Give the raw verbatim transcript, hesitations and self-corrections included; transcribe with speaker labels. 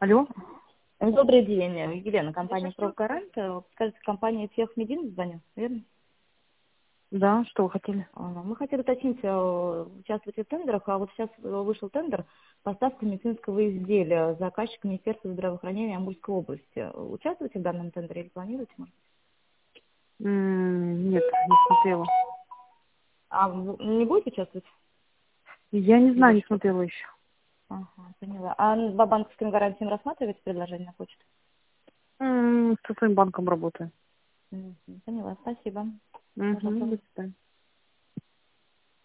Speaker 1: Алло?
Speaker 2: Добрый день, Елена, компания «Прогарант». Скажите, компания «Техмедин» звоню, верно?
Speaker 1: Да, что вы хотели?
Speaker 2: А, Мы хотели уточнить, э, участвовать в тендерах, а вот сейчас вышел тендер поставка медицинского изделия заказчик Министерства здравоохранения Амурской области. Участвуете в данном тендере или планируете, может?
Speaker 1: М, Нет, не смотрела.
Speaker 2: А вы не будете участвовать?
Speaker 1: Я не
Speaker 2: Или
Speaker 1: знаю, не
Speaker 2: что?
Speaker 1: смотрела еще.
Speaker 2: Ага, поняла. А по банковским гарантиям рассматриваете предложение на почту?
Speaker 1: М, Со своим банком работаю.
Speaker 2: Мгм, поняла, спасибо.
Speaker 1: Угу,
Speaker 2: Пожалуйста.
Speaker 1: до свидания.